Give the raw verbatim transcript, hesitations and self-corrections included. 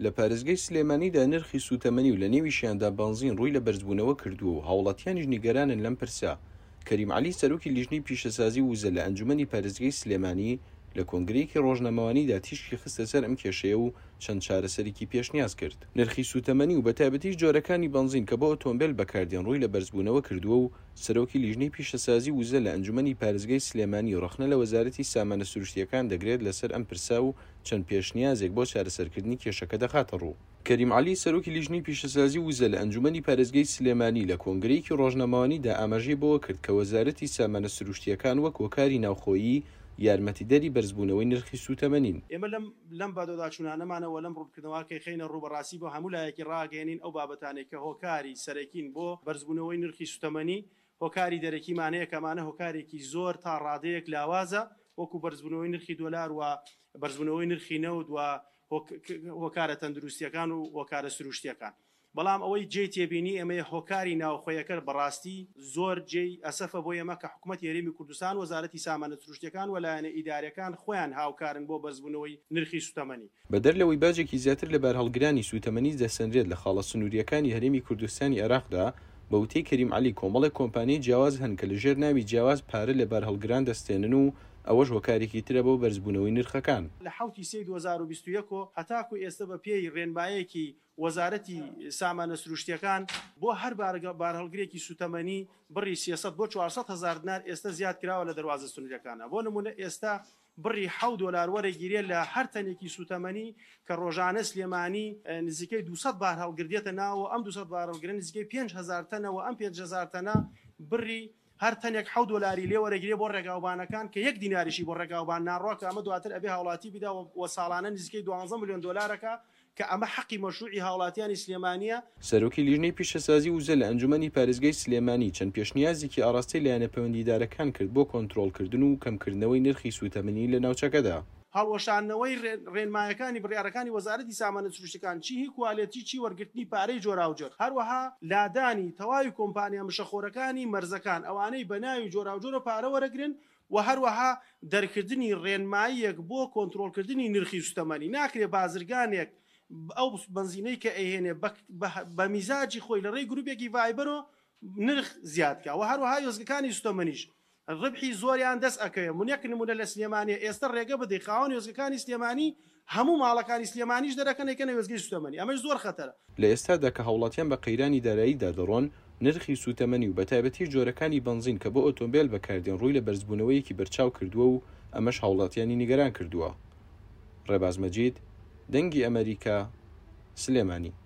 لە پارێزگای سلێمانیدا نرخی سوتەمەنی و لە نێویشیاندا بنزین ڕووی لە بەرزبوونەوە کردووە و هاوڵاتیانیش نیگەرانن لەم پرسە. کەریم عەلی سەرۆکی لیژنەی پیشەسازی وزە لە ئەنجومەنی پارێزگای سلێمانی لە کۆنگرەیەکی ڕۆژنامەوانیدا تیشکی خستە سەر ئەم کێشەیە و چەند چارەسەرێکی پێشنیاز کرد. نرخی سوتەمەنی و بەتایبەتیش جۆرەکانی بنزین کە بۆ ئۆتۆمبیل بەکاردێن ڕووی لە بەرزبوونەوە کردووە و سەرۆکی لیژنەی پیشەسازی وزە لە ئەنجومەنی پارێزگای سلێمانی ڕەخنە لە وەزارەتی سامانە سروشتیەکان دەگرێت لەسەر ئەم پرسا و چەند پێشنیازێک بۆ چارەسەرکردنی کێشەکە دەخاتە ڕوو. کەریم عەلی سەرۆکی لیژنەی پیشەسازی وزە لە ئەنجومەنی پارێزگای سلێمانی لە کۆنگرەیەکی ڕۆژنامەوانیدا ئاماژەی بەوە کرد کە وەزارەتی سامانە سروشتیەکان وەک هۆکاری ناوخۆیی یارمەتیدەری بەرزبوونەوەی نرخی سوتەمەنین. ئێمە لەم لەم بەدۆداچوونانەمانەوە لەم ڕوونکردنەوەکەی خینە ڕوو بەڕاستی بۆ هەموو لایەکی ڕاگەێنین ئەو بابەتانێک کە هۆکاری سەرەکین بۆ بەرزبوونەوەی نرخی سوتەمەنی، هۆکاری دەرەکیمانەیە کەمانە هۆکارێکی زۆر تا ڕادەیەک لاوازە وەکو بەرزبوونەوەی نرخی دۆلار و بەرزبوونەوەی نرخی نەوت و هۆکارە تەندروستیەکان و هۆکارە سروشتیەکان. بەڵام ئەوەی جێ تێبینی ئەمە هۆکاری ناوخۆیەکە بەڕاستی زۆر جێی ئەسەفە بۆ ئێمە کە حکوومەتی هەرێمی کوردستان وەزارەتی سامانە سروشتیەکان و لایەنە ئیدارەکان خۆیان هاوکارن بۆ بەرزبوونەوەی نرخی سوتەمەنی. بەدەرلەوەی باجێکی زیاتر لە بارهەڵگرانی سوتەمەنی دەسەنرێت لە خاڵە سنووریەکانی هەرێمی کوردستانی عێراقدا بە وتەی کەریم عەلی کۆمەڵێک کۆمپانیای جیاواز هەن کە لەژێر ناوی جیاواز پارە لە بارهەڵگران دەستێنن و ئەوەش هۆکارێکی ترە بۆ بەرزبوونەوەی نرخەکان. لە حوتی سێ دوو هەزار و بیست و یەک هەتاکو ئێستا بە پێی ڕێنمایەکی وەزارەتی سامانە سروشتیەکان بۆ هەر بارهەڵگرێکی سوتەمەنی بڕی سێسەد بۆ چوارسەد هەزار دینار ئێستا زیاد کراوە لە دەواازە سنووریەکانە. بۆ نمونە ئێستا بڕی حەوت دۆلار وەرەگیرێ لە هەر تەنێکی سوتەمەنی کە ڕۆژانە سلێمانی نزیکەی دووسەد بار هەڵگردێتە ناوە، ئەم دووسەد بار هەڵگرن نزیکەی پێنج هەزار تەنەوە، ئەم پێنج هەزار تەنە بڕی هەر تەنێک حەوت دۆلاری لێ وەرەگیرێ بۆ ڕێگاوبانەکان کە یەک دیناریشی بۆ ڕێگاوبان ناڕۆکە ئەمە دواتر ئەبێ هاوڵاتی بیدا و ساڵانە نزیکەی دوانزە ملیۆن دۆلارەکە کە ئەمە حەقی مەشروعی هاوڵاتیانی سلێمانیە. سەرۆکی لیژنەی پیشەسازی وزە لە ئەنجومەنی پارێزگای سلێمانی چەند پێشنیازێکی ئاڕاستەی لایەنە پەیوەندیدارەکان کرد بۆ کۆنتڕۆڵکردن و کەمکردنەوەی نرخی سوتەمەنی لە ناوچەکەدا. هەڵوەشانەوەی ڕێنمایەکانی بڕیارەکانی وەزارەتی سامانە سروشتیەکان چی هی کوالێتی چی وەرگرتنی پارەی جۆراوجۆر، هەروەها لادانی تەواوی کۆمپانیا مشەخۆرەکانی مەرزەکان ئەوانەی بە ناوی جۆراوجۆرە پارە وەرەگرن و هەروەها دەرکردنی ڕێنماییەک بۆ کۆنتڕۆڵکردنی نرخی سوتەمەنی. ناکرێ بازرگانێک ئەو بنزینەی کە ئەهێنێ بە میزاجی خۆی لە ڕێی گروپێکی ڤایبەرۆ نرخ زیادکە و هەروەها یۆزگەکانی سوتەمەنیش ڕبحی زۆریان دەست ئەەکەوێ. مونیەک نمونە لە سلێمانی ئێستا ڕێگە بدەی خاوەن یۆزگەکانی سلێمانی هەموو ماڵەکانی سلێمانیش دەرەکەنێکەنە وێزگەی سوتەمەنی، ئەمەش زۆر خەتەرە. لە ئێستادا کە هاوڵاتیان بە قەیرانی داراییدا دەڕۆن نرخی سوتەمەنی و بەتایبەتی جۆرەکانی بنزین کە بۆ ئۆتۆمبیل بەکاردێن ڕووی لە بەرزبوونەوەیەکی بەرچاو کردووە و ئەمەش هاوڵاتیانی نیگەران کردووە. ڕێباز مەجید، دەنگی ئەمریکا، سلێمانی.